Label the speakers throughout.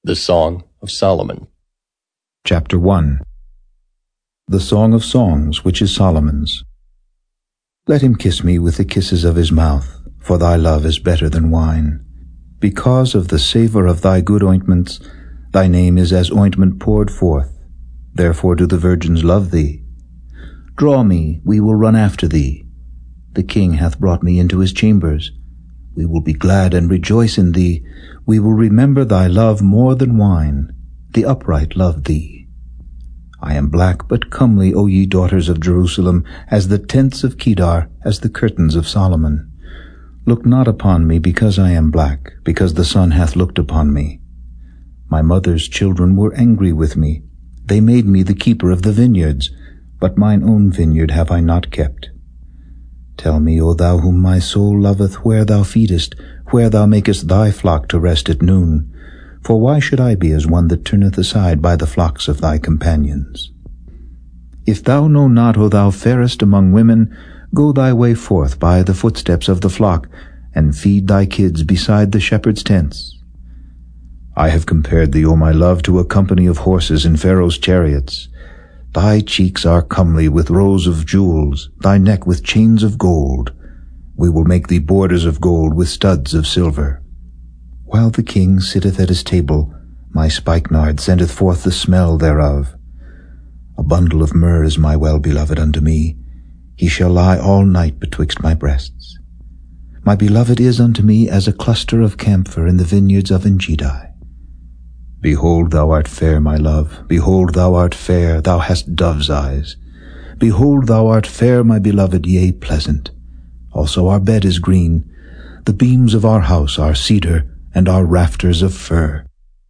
Speaker 1: The Song of Solomon.
Speaker 2: Chapter 1. The Song of Songs, which is Solomon's. Let him kiss me with the kisses of his mouth, for thy love is better than wine. Because of the savour of thy good ointments, thy name is as ointment poured forth. Therefore do the virgins love thee. Draw me, we will run after thee. The king hath brought me into his chambers. We will be glad and rejoice in thee. We will remember thy love more than wine. The upright love thee. I am black but comely, O ye daughters of Jerusalem, as the tents of Kedar, as the curtains of Solomon. Look not upon me because I am black, because the sun hath looked upon me. My mother's children were angry with me. They made me the keeper of the vineyards, but mine own vineyard have I not kept. Tell me, O thou whom my soul loveth, where thou feedest, where thou makest thy flock to rest at noon. For why should I be as one that turneth aside by the flocks of thy companions? If thou know not, O thou fairest among women, go thy way forth by the footsteps of the flock, and feed thy kids beside the shepherd's tents. I have compared thee, O my love, to a company of horses in Pharaoh's chariots. Thy cheeks are comely with rows of jewels, thy neck with chains of gold. We will make thee borders of gold with studs of silver. While the king sitteth at his table, my spikenard sendeth forth the smell thereof. A bundle of myrrh is my well-beloved unto me. He shall lie all night betwixt my breasts. My beloved is unto me as a cluster of camphor in the vineyards of Engedi. Behold, thou art fair, my love. Behold, thou art fair, thou hast dove's eyes. Behold, thou art fair, my beloved, yea, pleasant. Also our bed is green. The beams of our house are cedar, and our rafters of fir.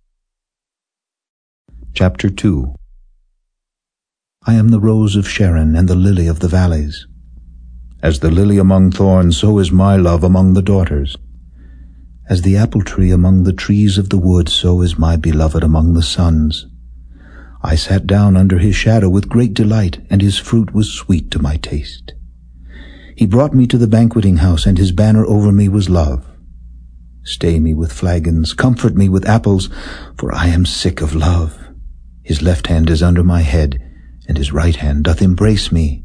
Speaker 2: Chapter 2. I am the rose of Sharon and the lily of the valleys. As the lily among thorns, so is my love among the daughters. As the apple tree among the trees of the wood, so is my beloved among the sons. I sat down under his shadow with great delight, and his fruit was sweet to my taste. He brought me to the banqueting house, and his banner over me was love. Stay me with flagons, comfort me with apples, for I am sick of love. His left hand is under my head, and his right hand doth embrace me.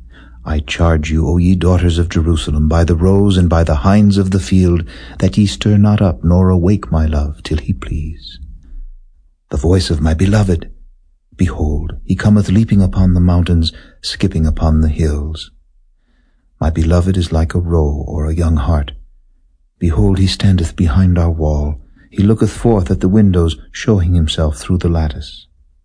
Speaker 2: I charge you, O ye daughters of Jerusalem, by the roes and by the hinds of the field, that ye stir not up nor awake my love till he please. The voice of my beloved, behold, he cometh leaping upon the mountains, skipping upon the hills. My beloved is like a roe or a young hart. Behold, he standeth behind our wall. He looketh forth at the windows, showing himself through the lattice.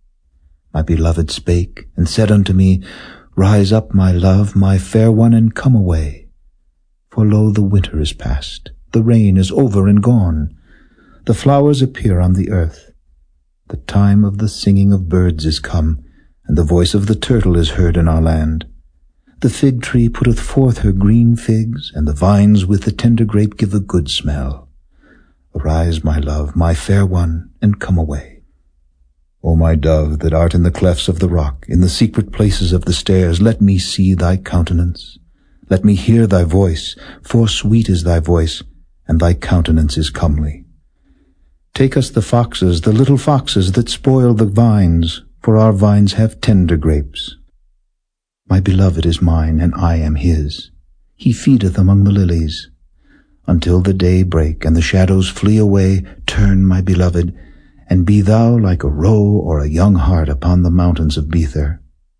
Speaker 2: My beloved spake, and said unto me, Rise up, my love, my fair one, and come away. For lo, the winter is past, the rain is over and gone. The flowers appear on the earth. The time of the singing of birds is come, and the voice of the turtle is heard in our land. The fig tree putteth forth her green figs, and the vines with the tender grape give a good smell. Arise, my love, my fair one, and come away. O my dove, that art in the clefts of the rock, in the secret places of the stairs, let me see thy countenance. Let me hear thy voice, for sweet is thy voice, and thy countenance is comely. Take us the foxes, the little foxes that spoil the vines, for our vines have tender grapes. My beloved is mine, and I am his. He feedeth among the lilies. Until the day break, and the shadows flee away, turn, my beloved, and be thou like a roe or a young hart upon the mountains of Bether.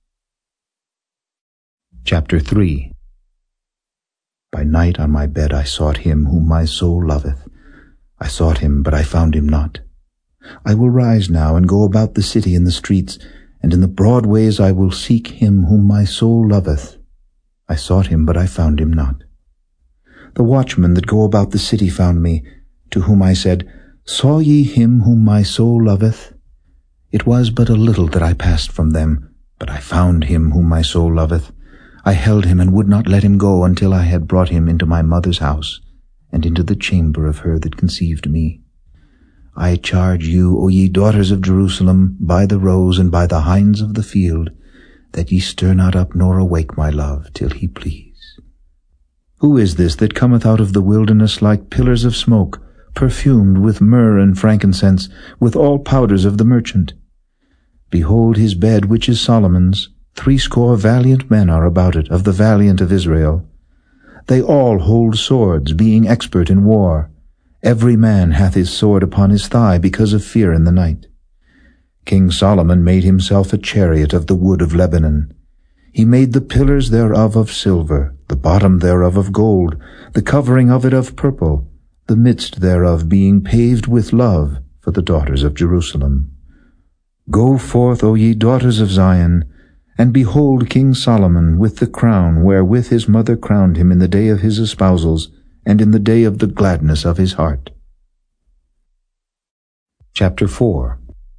Speaker 2: Chapter 3. By night on my bed I sought him whom my soul loveth. I sought him, but I found him not. I will rise now and go about the city in the streets, and in the broad ways I will seek him whom my soul loveth. I sought him, but I found him not. The watchmen that go about the city found me, to whom I said, Saw ye him whom my soul loveth? It was but a little that I passed from them, but I found him whom my soul loveth. I held him and would not let him go until I had brought him into my mother's house, and into the chamber of her that conceived me. I charge you, O ye daughters of Jerusalem, by the roes and by the hinds of the field, that ye stir not up nor awake my love till he please. Who is this that cometh out of the wilderness like pillars of smoke, perfumed with myrrh and frankincense, with all powders of the merchant. Behold his bed, which is Solomon's. 80 valiant men are about it, of the valiant of Israel. They all hold swords, being expert in war. Every man hath his sword upon his thigh, because of fear in the night. King Solomon made himself a chariot of the wood of Lebanon. He made the pillars thereof of silver, the bottom thereof of gold, the covering of it of purple, the midst thereof being paved with love for the daughters of Jerusalem. Go forth, O ye daughters of Zion, and behold King Solomon with the crown wherewith his mother crowned him in the day of his espousals, and in the day of the gladness of his heart. Chapter 4.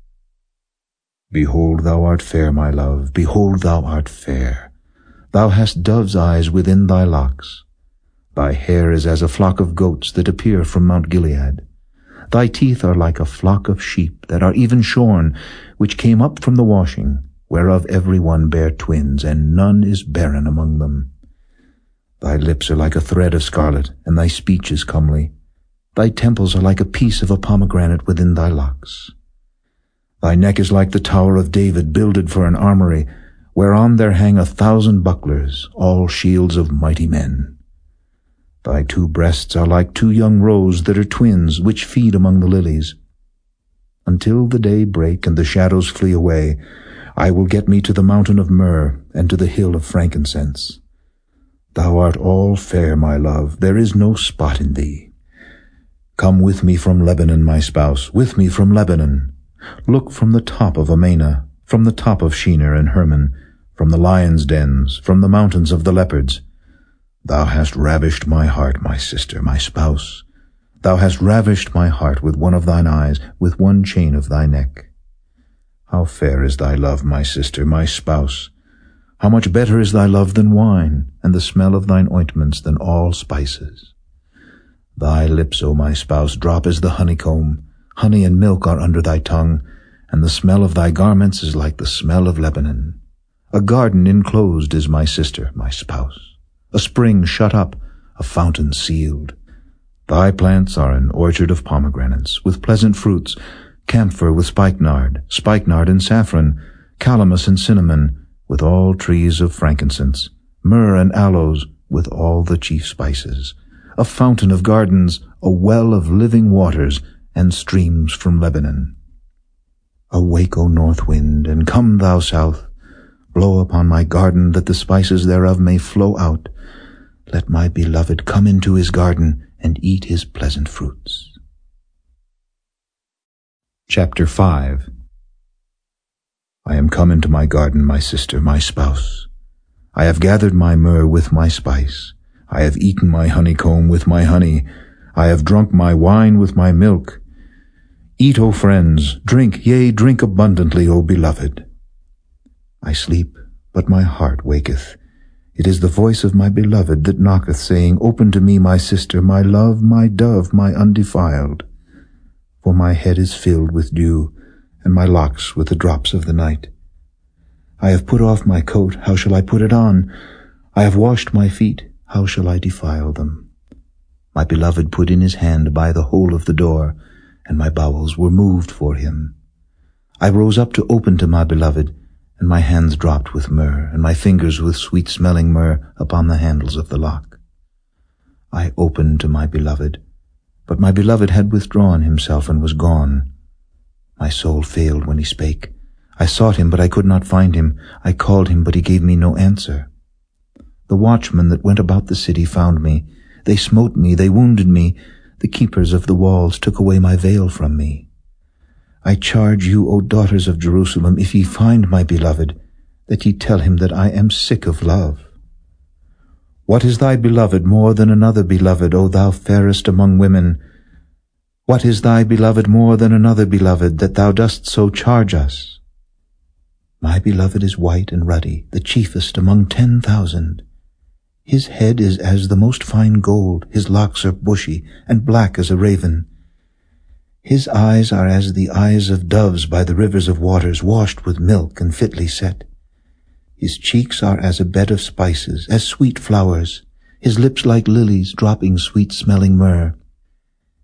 Speaker 2: Behold, thou art fair, my love, behold, thou art fair. Thou hast dove's eyes within thy locks. Thy hair is as a flock of goats that appear from Mount Gilead. Thy teeth are like a flock of sheep that are even shorn, which came up from the washing, whereof every one bare twins, and none is barren among them. Thy lips are like a thread of scarlet, and thy speech is comely. Thy temples are like a piece of a pomegranate within thy locks. Thy neck is like the tower of David, builded for an armory, whereon there hang 1,000 bucklers, all shields of mighty men. Thy 2 breasts are like 2 young roes that are twins, which feed among the lilies. Until the day break and the shadows flee away, I will get me to the mountain of myrrh, and to the hill of frankincense. Thou art all fair, my love, there is no spot in thee. Come with me from Lebanon, my spouse, with me from Lebanon. Look from the top of Amana, from the top of Shinar and Hermon, from the lions' dens, from the mountains of the leopards. Thou hast ravished my heart, my sister, my spouse. Thou hast ravished my heart with one of thine eyes, with one chain of thy neck. How fair is thy love, my sister, my spouse! How much better is thy love than wine, and the smell of thine ointments than all spices. Thy lips, O my spouse, drop as the honeycomb. Honey and milk are under thy tongue, and the smell of thy garments is like the smell of Lebanon. A garden enclosed is my sister, my spouse. A spring shut up, a fountain sealed. Thy plants are an orchard of pomegranates, with pleasant fruits, camphor with spikenard and saffron, calamus and cinnamon, with all trees of frankincense, myrrh and aloes, with all the chief spices, a fountain of gardens, a well of living waters, and streams from Lebanon. Awake, O north wind, and come, thou south. Blow upon my garden, that the spices thereof may flow out. Let my beloved come into his garden, and eat his pleasant fruits. Chapter 5. I am come into my garden, my sister, my spouse. I have gathered my myrrh with my spice. I have eaten my honeycomb with my honey. I have drunk my wine with my milk. Eat, O friends, drink, yea, drink abundantly, O beloved. I sleep, but my heart waketh. It is the voice of my beloved that knocketh, saying, Open to me, my sister, my love, my dove, my undefiled. For my head is filled with dew, and my locks with the drops of the night. I have put off my coat, how shall I put it on? I have washed my feet, how shall I defile them? My beloved put in his hand by the hole of the door, and my bowels were moved for him. I rose up to open to my beloved, and my hands dropped with myrrh, and my fingers with sweet-smelling myrrh upon the handles of the lock. I opened to my beloved, but my beloved had withdrawn himself and was gone. My soul failed when he spake. I sought him, but I could not find him. I called him, but he gave me no answer. The watchmen that went about the city found me. They smote me, they wounded me. The keepers of the walls took away my veil from me. I charge you, O daughters of Jerusalem, if ye find my beloved, that ye tell him that I am sick of love. What is thy beloved more than another beloved, O thou fairest among women? What is thy beloved more than another beloved, that thou dost so charge us? My beloved is white and ruddy, the chiefest among 10,000. His head is as the most fine gold, his locks are bushy, and black as a raven. His eyes are as the eyes of doves by the rivers of waters, washed with milk and fitly set. His cheeks are as a bed of spices, as sweet flowers, his lips like lilies, dropping sweet-smelling myrrh.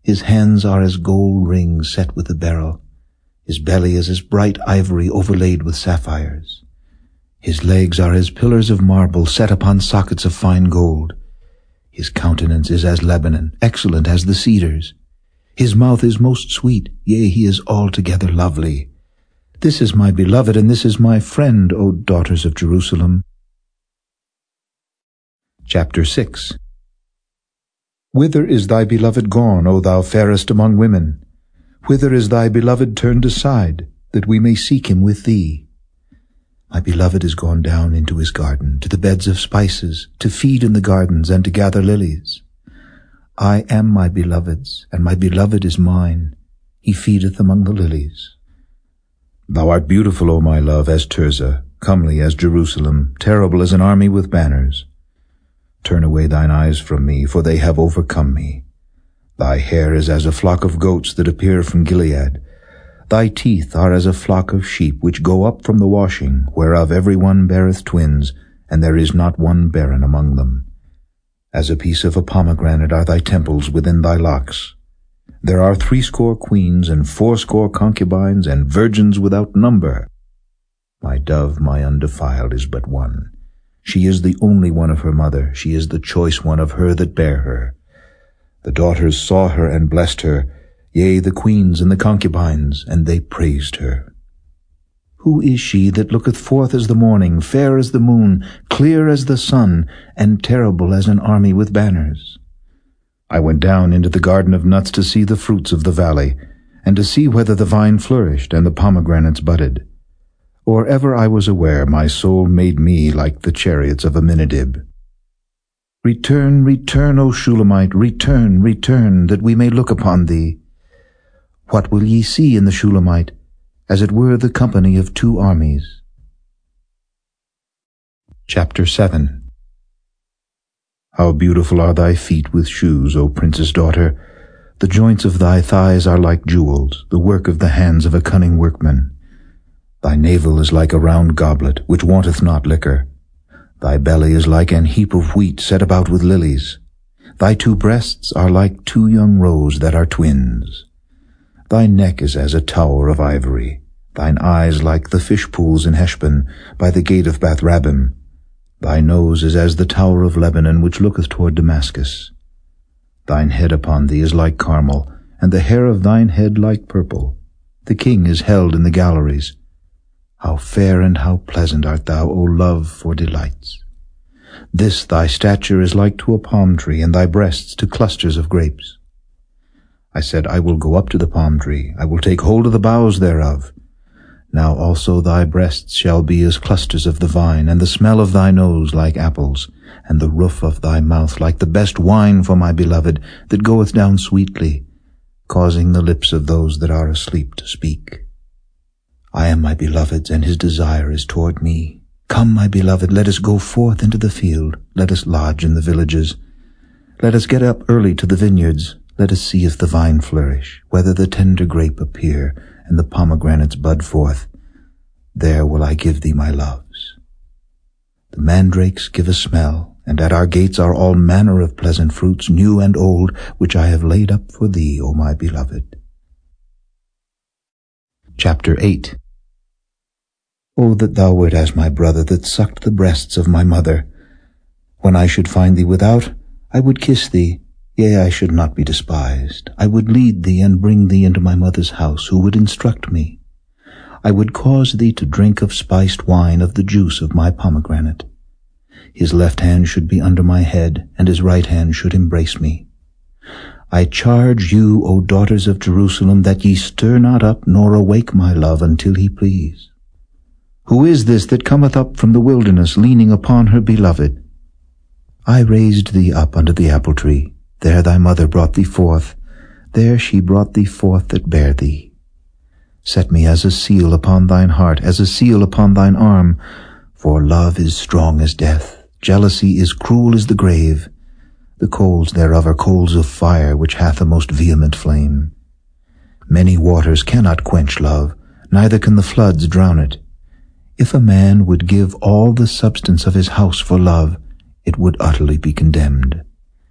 Speaker 2: His hands are as gold rings set with a beryl. His belly is as bright ivory overlaid with sapphires. His legs are as pillars of marble set upon sockets of fine gold. His countenance is as Lebanon, excellent as the cedars. His mouth is most sweet, yea, he is altogether lovely. This is my beloved, and this is my friend, O daughters of Jerusalem. Chapter 6. Whither is thy beloved gone, O thou fairest among women? Whither is thy beloved turned aside, that we may seek him with thee? My beloved is gone down into his garden, to the beds of spices, to feed in the gardens, and to gather lilies. I am my beloved's, and my beloved is mine. He feedeth among the lilies. Thou art beautiful, O my love, as Tirzah, comely as Jerusalem, terrible as an army with banners. Turn away thine eyes from me, for they have overcome me. Thy hair is as a flock of goats that appear from Gilead. Thy teeth are as a flock of sheep which go up from the washing, whereof every one beareth twins, and there is not one barren among them. As a piece of a pomegranate are thy temples within thy locks. There are 80 queens, and 80 concubines, and virgins without number. My dove, my undefiled, is but one. She is the only one of her mother. She is the choice one of her that bare her. The daughters saw her and blessed her, yea, the queens and the concubines, and they praised her. Who is she that looketh forth as the morning, fair as the moon, clear as the sun, and terrible as an army with banners? I went down into the garden of nuts to see the fruits of the valley, and to see whether the vine flourished and the pomegranates budded. Or ever I was aware, my soul made me like the chariots of Aminadab. Return, return, O Shulamite, return, return, that we may look upon thee. What will ye see in the Shulamite? As it were the company of 2 armies. Chapter 7. How beautiful are thy feet with shoes, O princess daughter! The joints of thy thighs are like jewels, the work of the hands of a cunning workman. Thy navel is like a round goblet, which wanteth not liquor. Thy belly is like an heap of wheat set about with lilies. Thy 2 breasts are like 2 young roes that are twins. Thy neck is as a tower of ivory, thine eyes like the fish pools in Heshbon, by the gate of Bath-rabbim. Thy nose is as the tower of Lebanon, which looketh toward Damascus. Thine head upon thee is like Carmel, and the hair of thine head like purple. The king is held in the galleries. How fair and how pleasant art thou, O love, for delights! This thy stature is like to a palm tree, and thy breasts to clusters of grapes. I said, I will go up to the palm tree, I will take hold of the boughs thereof. Now also thy breasts shall be as clusters of the vine, and the smell of thy nose like apples, and the roof of thy mouth like the best wine for my beloved, that goeth down sweetly, causing the lips of those that are asleep to speak. I am my beloved's, and his desire is toward me. Come, my beloved, let us go forth into the field, let us lodge in the villages. Let us get up early to the vineyards. Let us see if the vine flourish, whether the tender grape appear, and the pomegranates bud forth. There will I give thee my loves. The mandrakes give a smell, and at our gates are all manner of pleasant fruits, new and old, which I have laid up for thee, O my beloved. Chapter 8. O that thou wert as my brother that sucked the breasts of my mother! When I should find thee without, I would kiss thee, yea, I should not be despised. I would lead thee and bring thee into my mother's house, who would instruct me. I would cause thee to drink of spiced wine of the juice of my pomegranate. His left hand should be under my head, and his right hand should embrace me. I charge you, O daughters of Jerusalem, that ye stir not up nor awake my love until he please. Who is this that cometh up from the wilderness, leaning upon her beloved? I raised thee up under the apple tree. There thy mother brought thee forth. There she brought thee forth that bare thee. Set me as a seal upon thine heart, as a seal upon thine arm. For love is strong as death, jealousy is cruel as the grave. The coals thereof are coals of fire, which hath a most vehement flame. Many waters cannot quench love, neither can the floods drown it. If a man would give all the substance of his house for love, it would utterly be condemned.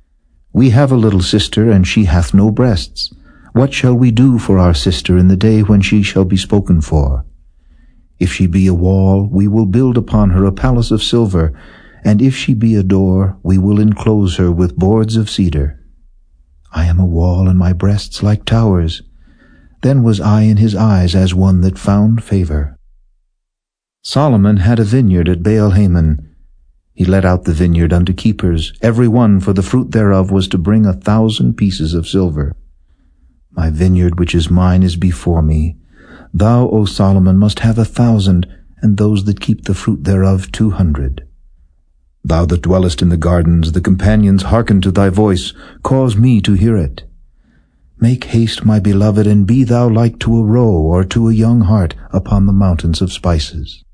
Speaker 2: We have a little sister, and she hath no breasts. What shall we do for our sister in the day when she shall be spoken for? If she be a wall, we will build upon her a palace of silver, and if she be a door, we will enclose her with boards of cedar. I am a wall, and my breasts like towers. Then was I in his eyes as one that found favor. Solomon had a vineyard at Baal-Hamon. He let out the vineyard unto keepers. Every one for the fruit thereof was to bring 1,000 pieces of silver. My vineyard which is mine is before me. Thou, O Solomon, must have 1,000, and those that keep the fruit thereof 200. Thou that dwellest in the gardens, the companions hearken to thy voice. Cause me to hear it. Make haste, my beloved, and be thou like to a roe or to a young hart upon the mountains of spices.